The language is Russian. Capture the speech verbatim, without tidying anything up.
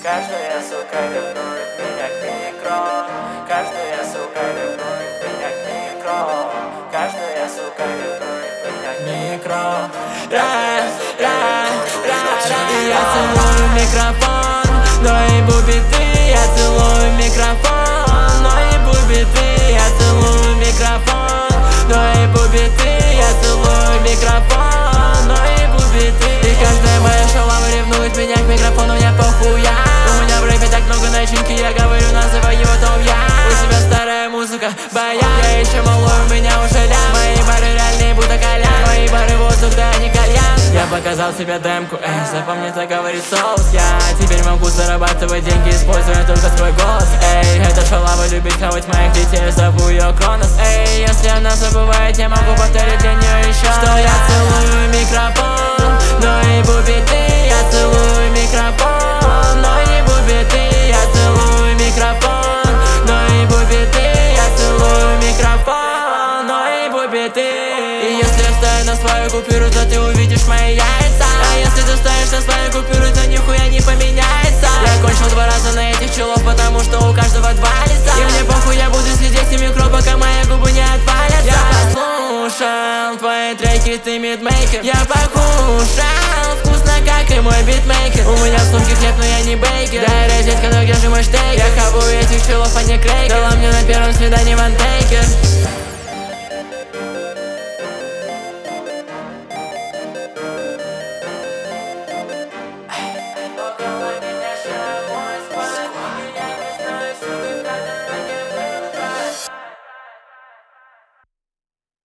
Каждая сука ревнует меня к микро. Каждая сука ревнует меня к микро. Каждая сука ревнует меня к микро. Раз, раз, раз, раз. Я целую микрофон, но и бубиты. Я целую микрофон, но и бубиты. Я целую микрофон, но и бубиты. Я целую микрофон, но и бубиты. И каждая моя шалава ревнует меня к микрофону, мне похуя. У меня в рэпе так много начинки, я говорю, называй его том я. У тебя старая музыка, баян. Я еще малой, у меня уже лям. Мои бары реальные, будто кальян. Мои бары воздух, да не кальян. Я показал себе демку, эй, запомни, так говорит соус. Я теперь могу зарабатывать деньги, используя только свой голос. Эй, эта шалава любит хавать моих детей, зову ее Кронос. Эй, если она забывает, я могу повторить для нее еще, что я целую микрофон, но и бубиты. Я целую микрофон, но и бубиты. Я целую микрофон, но и бубиты. Я целую микрофон, но и бубиты. И если я ставлю на свою купюру, то ты увидишь мои яйца. А если ты ставишь на свою купюру, то нихуя не поменяется. Я кончил два раза на этих челов, потому что у каждого два лица. И мне похуй, я буду сидеть и микро, пока мои губы не отвалятся. Я послушал твои треки, ты мидмейкер. Я покушал вкусно, как и мой битмейкер. У меня в сумке хлеб, но я не бейкер. Дай розетка, но где же мой штейкер? Я хаваю этих челов, а не крейкер. Дала мне на первом свидании вантейкер.